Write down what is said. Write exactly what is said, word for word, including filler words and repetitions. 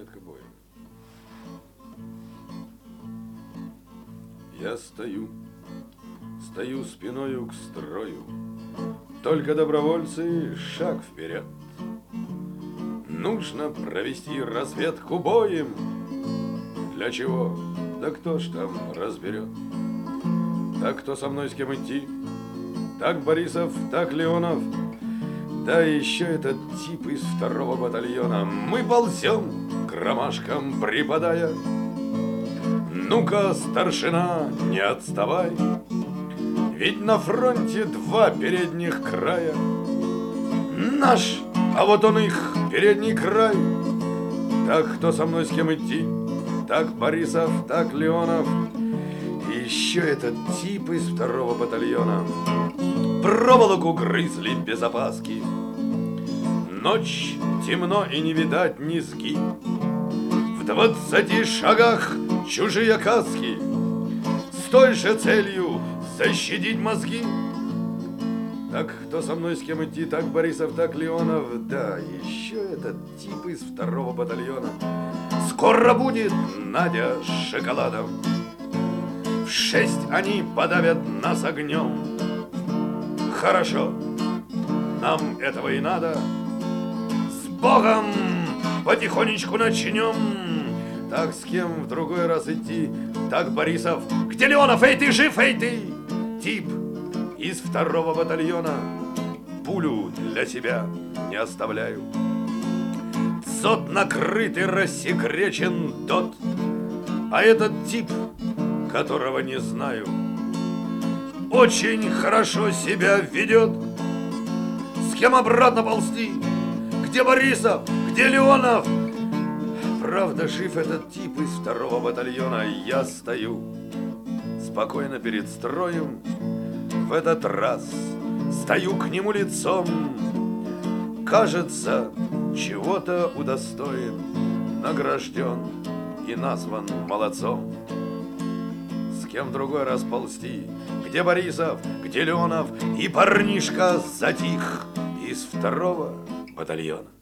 разведка боем. Я стою, стою спиною к строю, только добровольцы шаг вперед. Нужно провести разведку боем. Для чего? Да кто ж там разберет? Так кто со мной с кем идти? Так Борисов, так Леонов. Да еще этот тип из второго батальона. Мы ползем, к ромашкам припадая. Ну-ка, старшина, не отставай, ведь на фронте два передних края. Наш, а вот он их, передний край. Так кто со мной с кем идти? Так Борисов, так Леонов. И еще этот тип из второго батальона. Проволоку грызли без опаски. Ночь, темно и не видать низги. В двадцати шагах чужие каски, с той же целью защитить мозги. Так кто со мной с кем идти? Так Борисов, так Леонов. Да, еще этот тип из второго батальона. Скоро будет Надя с шоколадом. В шесть они подавят нас огнем. Хорошо, нам этого и надо. С Богом потихонечку начнем. Так с кем в другой раз идти? Так Борисов. Где Леонов? Эй, ты жив? Эй, ты! Тип из второго батальона. Пулю для себя не оставляю. Дзот накрытый, рассекречен тот. А этот тип, которого не знаю, очень хорошо себя ведет. С кем обратно ползти? Где Борисов? Где Леонов? Правда, жив этот тип из второго батальона. Я стою спокойно перед строем. В этот раз стою к нему лицом. Кажется, чего-то удостоен, награжден и назван молодцом. С кем в другой раз ползти? Где Борисов? Где Леонов? И парнишка затих из второго батальона.